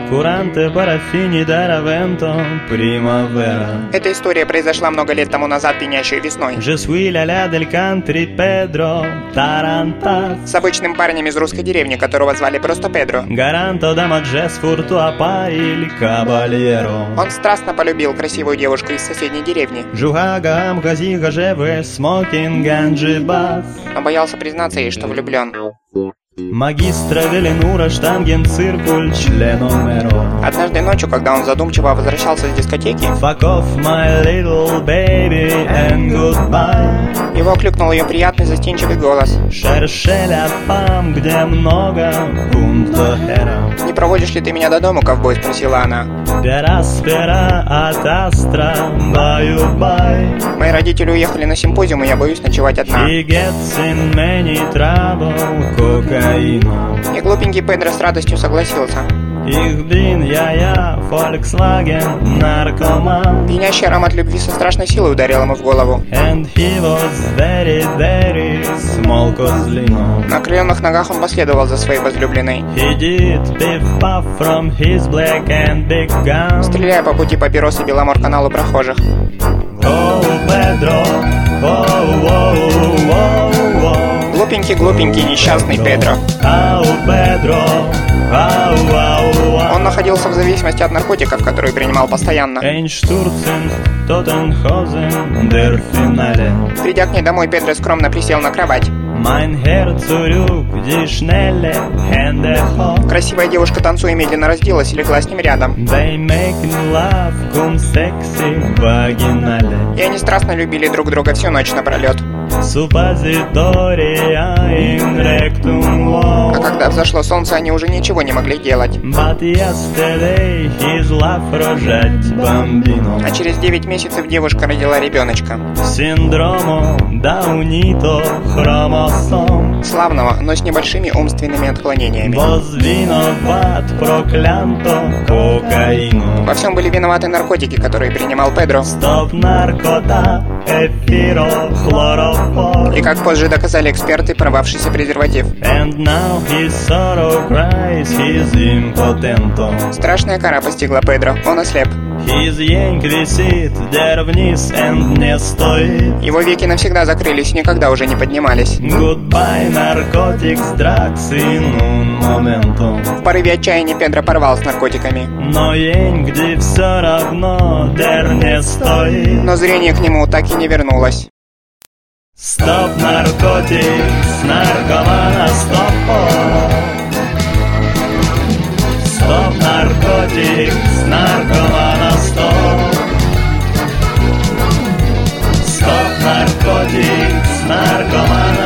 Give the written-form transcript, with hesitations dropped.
Куранте, парафини, даравенто, примавера. Эта история произошла много лет тому назад, пьянящей весной. Je suis la la del country, Pedro Tarantas. С обычным парнем из русской деревни, которого звали просто Педро. Garanto dama jazz furtua il caballero. Он страстно полюбил красивую девушку из соседней деревни, Жугага амхазига жеве smoking ganjibas. но боялся признаться ей, что влюблен. Магистра Веленура штанген циркуль членомеро. Однажды ночью, когда он задумчиво возвращался с дискотеки, Fuck off my little baby and goodbye. его окликнул ее приятный застенчивый голос. Шершеля фам, где много пункта хера. «Не проводишь ли ты меня до дома, ковбой?» — спросила она. Пера от астра, баю-бай. Мои родители уехали на симпозиум, и я боюсь ночевать одна. He gets in many trouble, кокаину. И глупенький Педро с радостью согласился. Ich bin я, Volkswagen, наркоман. Пьянящий аромат любви со страшной силой ударил ему в голову. And he was very, very small козлину. На окрыленных ногах он последовал за своей возлюбленной, He did piff-puff from his black and big gun. стреляя по пути папирос и Беломор-каналу прохожих. Oh, Pedro, oh. Глупенький, несчастный Педро. Oh, Pedro, Он находился в зависимости от наркотиков, которые принимал постоянно. Einstürzen, Totenhausen, der Finale. Придя к ней домой, Педро скромно присел на кровать. Mein Herz zurück, die schnelle Hände hoch. Красивая девушка, танцуя, медленно разделась и легла с ним рядом. They make love, cum sexy, vaginale. И они страстно любили друг друга всю ночь напролет. Suppositoria in rectum А low. когда взошло солнце, они уже ничего не могли делать. But yesterday his love рожать bambino. А через 9 месяцев девушка родила ребеночка. Синдромо Даунито хромосом. Славного, но с небольшими умственными отклонениями. Возвиноват проклянто кокаину. Во всем были виноваты наркотики, которые принимал Педро. Стоп наркота, эфирохлорофор. И как позже доказали эксперты, порвавшийся презерватив. And now his sorrow cries, he's impotento. Страшная кара постигла Педро, он ослеп. His янг висит, der вниз and не стоит. Его веки навсегда закрылись и никогда уже не поднимались. Goodbye, narcotics, drugs in un momento. В порыве отчаяния Педро порвал с наркотиками. Но янг, все равно, der не стоит. Но зрение к нему так и не вернулось. Стоп, наркотикс, наркомана, стоп. Стоп, наркотикс,